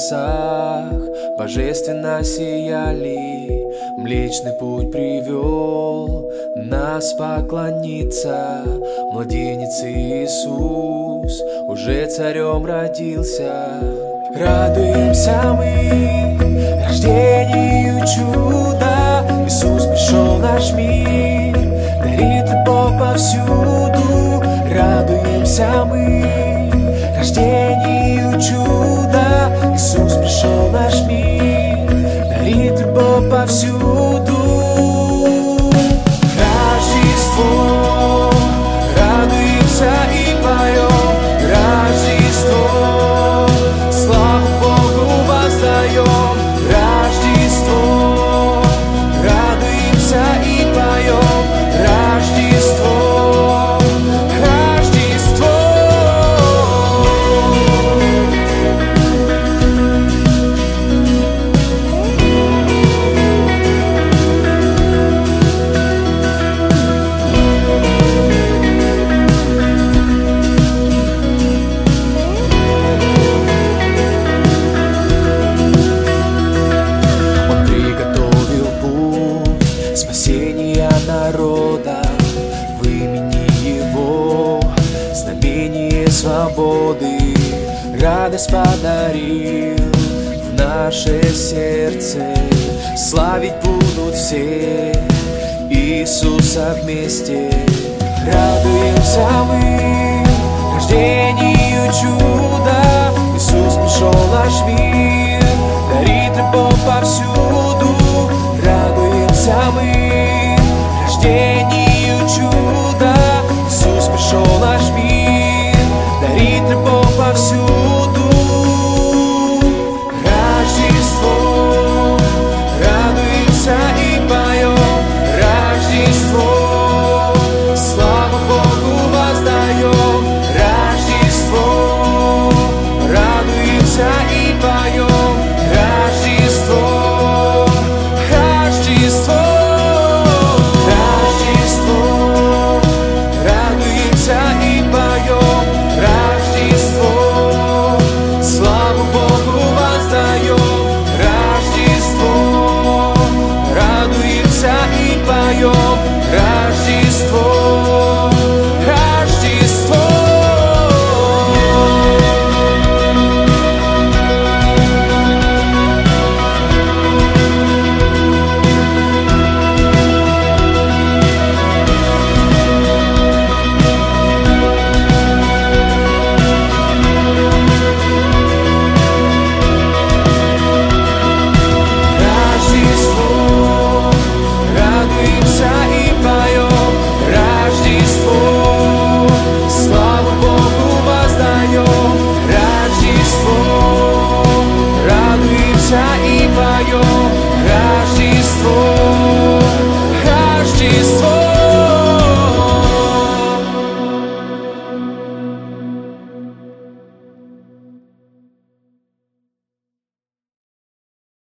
небесах божественно сияли. Млечный путь привел нас поклониться. Младенец Иисус уже царем родился. Радуемся мы рождению чуда. Иисус пришел в наш мир, дарит любовь повсюду. Радуемся мы рождению чуда. Иисус пришел в наш мир, дарит любовь повсюду. Рождество, радуемся и поем. Рождество, славу Богу воздаем. Рождество, радуемся и поем. Рождество, Рождество. Он приготовил путь спасения народа. В имени Его знамение свободы. Радость подарил в наше сердце. Славить будут все Иисуса вместе. Радуемся мы рождению чуда. Иисус пришел в наш мир, дарит любовь повсюду. Радуемся мы